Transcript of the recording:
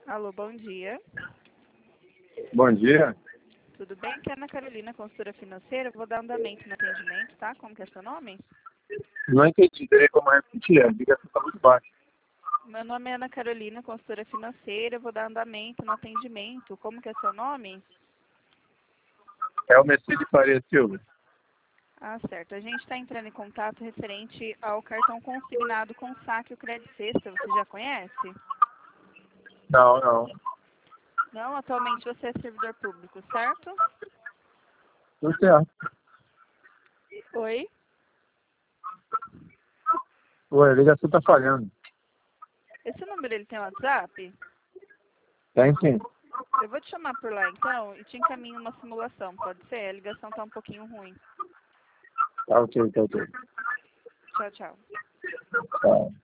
Alô, bom dia. Bom dia. Tudo bem? Aqui é Ana Carolina, consultora financeira. Eu vou dar andamento no atendimento, tá? Como que é seu nome? Não entendi. Teria como repetir. A ligação está muito baixa. Meu nome é Ana Carolina, consultora financeira. Eu vou dar andamento no atendimento. Como que é seu nome? É o Mercedes Faria Silva. Ah, certo. A gente está entrando em contato referente ao cartão consignado com saque o Crédito Sexta. Você já conhece? Não. Não, atualmente você é servidor público, certo? Tudo certo. Oi? Oi, a ligação está falhando. Esse número ele tem WhatsApp? Tem sim. Eu vou te chamar por lá então e te encaminho uma simulação, pode ser? A ligação tá um pouquinho ruim. Tá ok. Tchau, tchau. Tá.